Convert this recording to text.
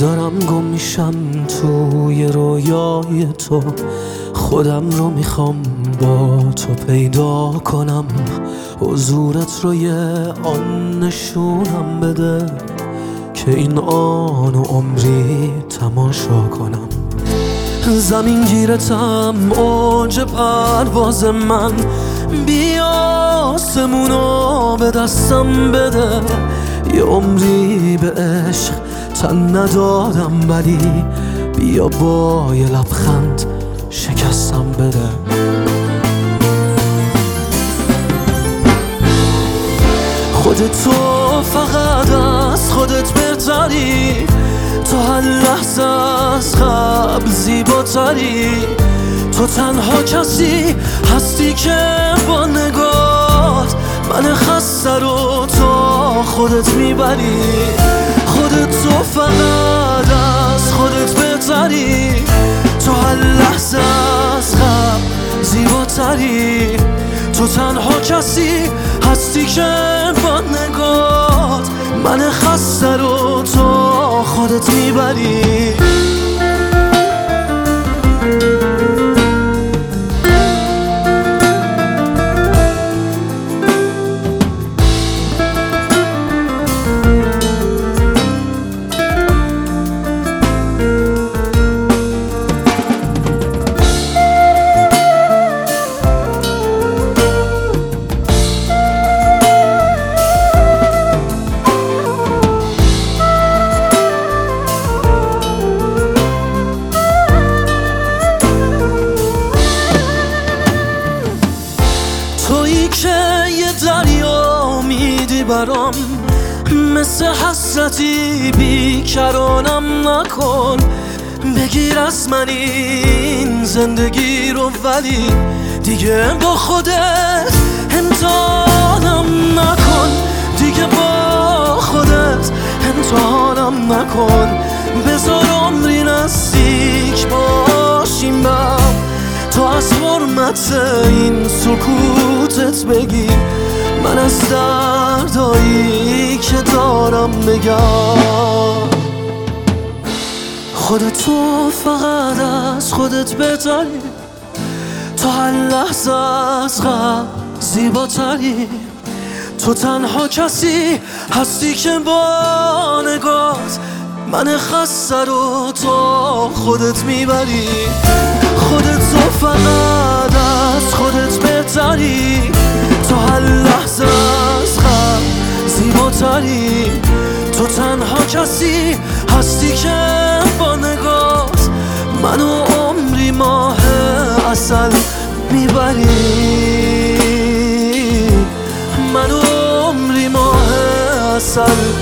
دارم گم میشم توی رویای تو، خودم رو میخوام با تو پیدا کنم، حضورت رو یه آن نشونم بده که این آن و عمری تماشا کنم. زمین گیرتم اوج پرواز من، بیا آسمونو به دستم بده. یه عمری به عشق تن ندادم، ولی بیا با یه لبخند شکستم بده. خودت تو فقط از خودت بهتری، تو هر لحظه از قبل زیباتری. تو تنها کسی هستی که با نگات من خسته رو تا خودت میبری. خودت تو فقط از خودت بهتری، تو هر لحظه از قبل زیباتری. تو تنها کسی هستی که با نگات من خسته رو تا خودت میبری. تویی که یه دریا میدی برام، مثل حسرتی بیکرانم نکن. بگیر از من این زندگی رو، ولی دیگه با خودت امتحانم نکن. دیگه با خودت امتحانم نکن. بذار عمری نزدیک باشیم بهم، تو از حرمت این سکوتت بگی. من از دردایی که دارم بگم. خودت تو فقط از خودت بهتری، تو هر لحظه از قبل زیباتری. تو تنها کسی هستی که با نگات من خسته رو تا خودت میبری. خودت تو فقط از خودت بهتری، تو هر لحظه از قبل زیباتری. تو تنها کسی هستی که با نگات منو عمری ماه عسل میبری. منو عمری ماه عسل